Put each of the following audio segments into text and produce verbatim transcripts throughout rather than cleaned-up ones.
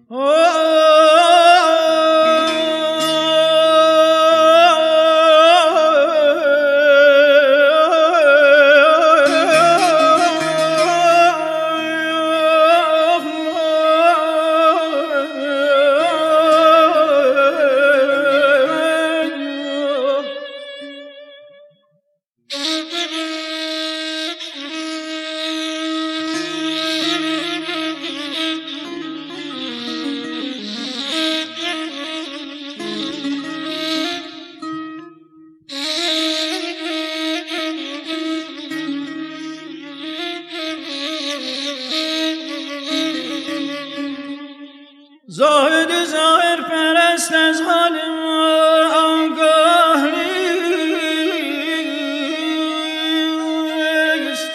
زاهد ظاهر پرست از حال آگاه نیست،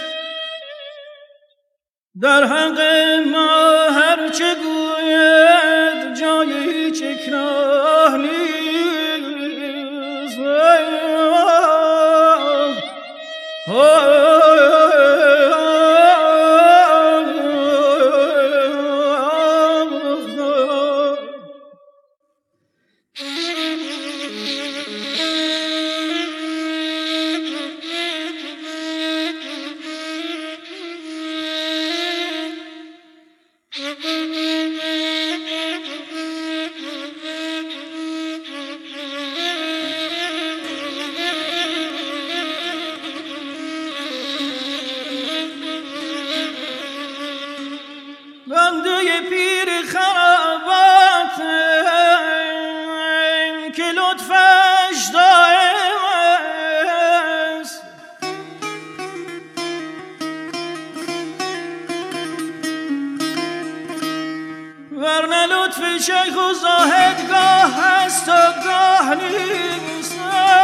در حق ما هر چه گوید جای هیچ اکراه نیست. بنده پیر خرابات که لطفش دائم است، ورنه لطف شیخ و زاهد گاه هست و گاه نیست.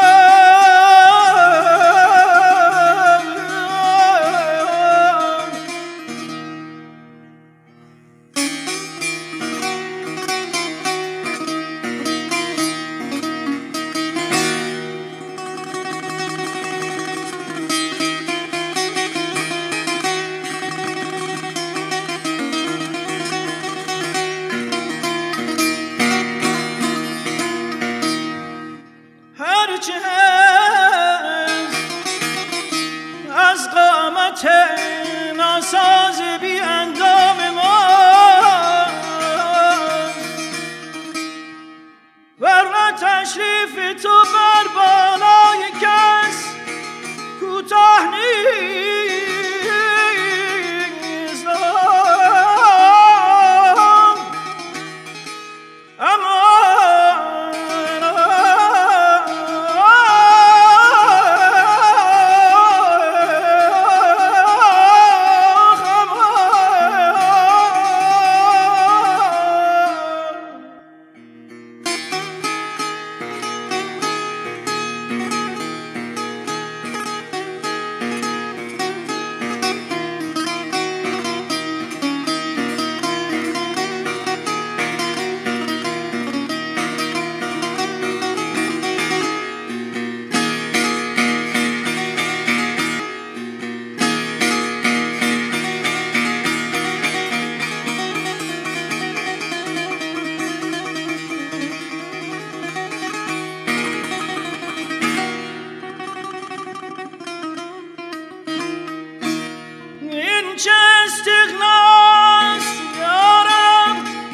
هرچه هست از قامت ناساز بی اندام ما، ورنه تشریف تو بر بالای کس کوتاه نیست. چه استغناست یارم،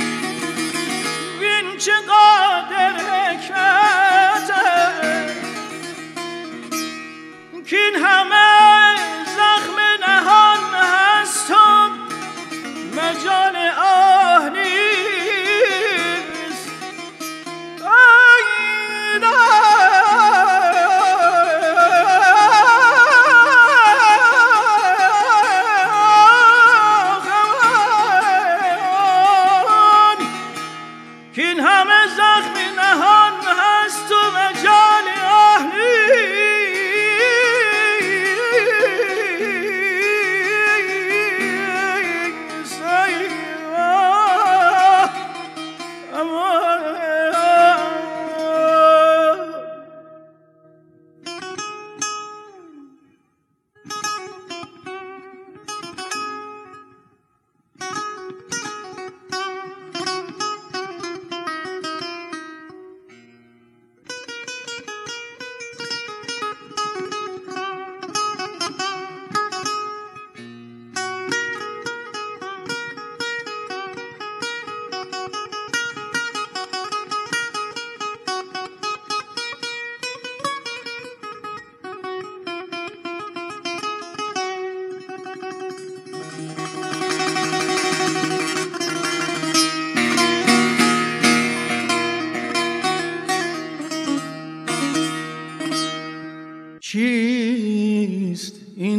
وین چه قادر حکمته، کین همه زخم نهان هست و مجال آه نیست. کین همه زخم نهان هست و مجال آه نیست. اما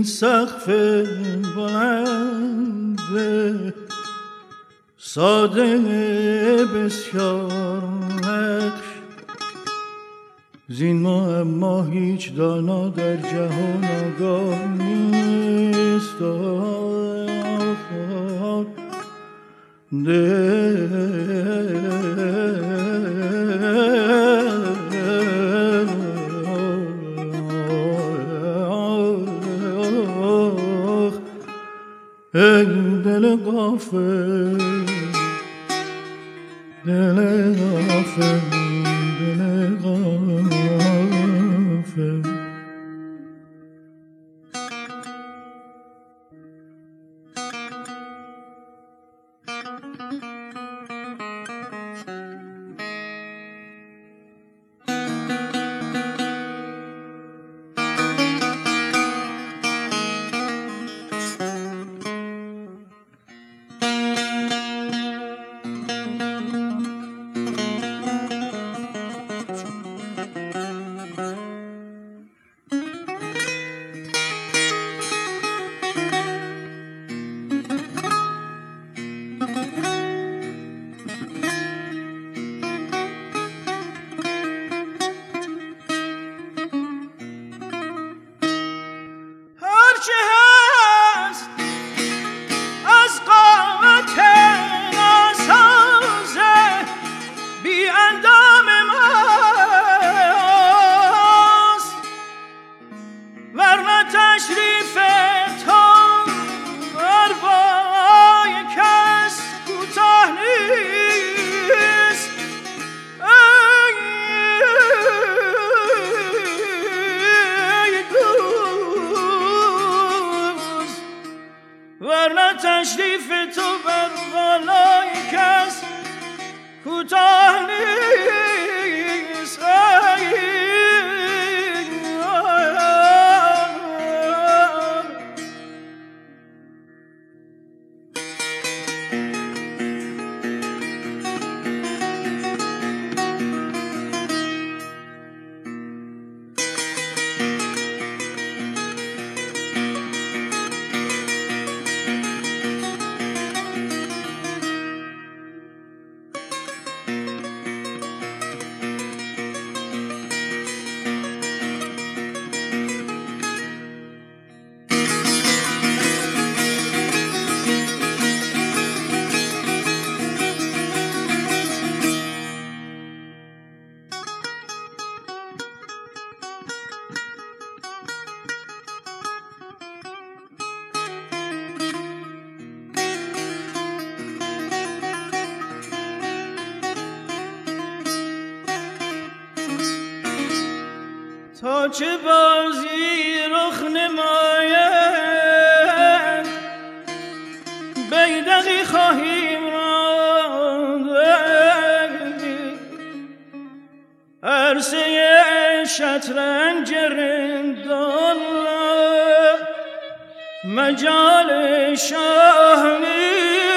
سقف بلند ساده بسیار نقش زین ما اما هیچ دانا در جهان آگاه نیست ای دل غافل دل غافل دل غافل تشریف تو بر بالای کس کوتاه نیست تا چه بازی رخ نماید بیدقی خواهیم راند عرصه شطرنج رندان مجال شاه نیست